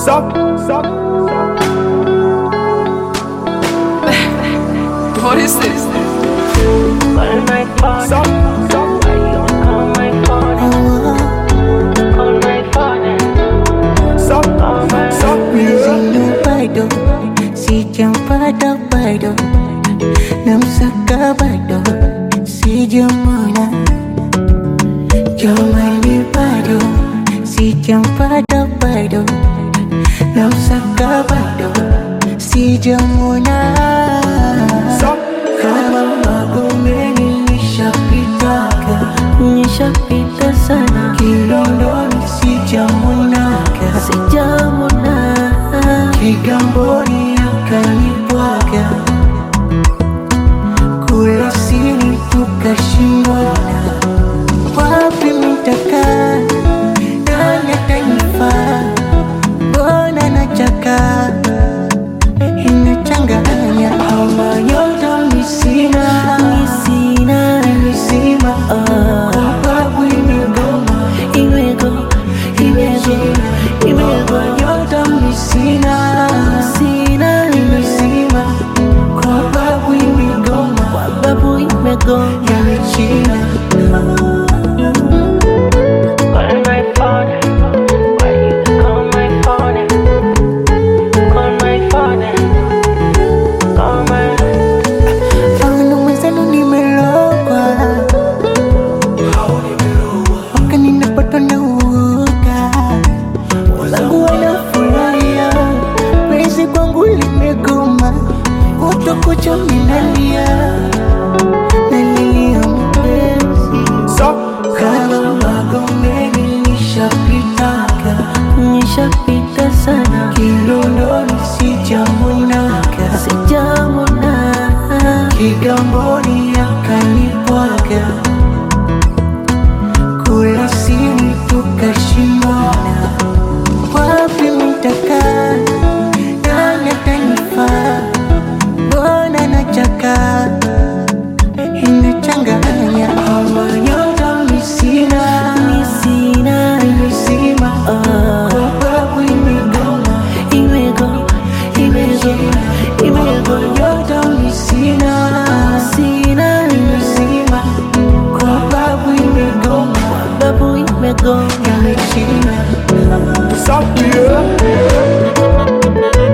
Sup. What is this? Call my phone. Sup. Why you call my phone? Call my phone. Sup. Sino bado, sijampata bado, namsaka bado, sijamwona. Jamani bado, sijampata bado, namsaka bado, sijamwona. Sup. Kama Magomeni nishapita sana, Kinondoni sijamwona. Kigamboni akanibwaga, kule siri tukashindwana. Wapi nitakaa, nani atanifaa? Mbona nachaka, inachanganya. Ama nyota misina, kwa babu imegoma. Nyota misina, kwa babu imegoma. Yamechina. Call my phone. Why you call my phone? Call my phone. Call my. Ano mwenzenu nimelogwa, waka ninapatwa na uoga, wangu wanafurahia, penzi kwangu limegoma, kutokucha minalia, nalilia mpenzi. Sup. Kama Magomeni nishapita sana, Kinondoni sijamwona. Kigamboni akanibwaga, kule siri tukashindwana. Wapi nitakaa, nani atanifaa? Mbona nachaka, inachanganya. Ama nyota misina, kwa babu imegoma. Nyota misina, kwa babu imegoma. Yamechina. Sup.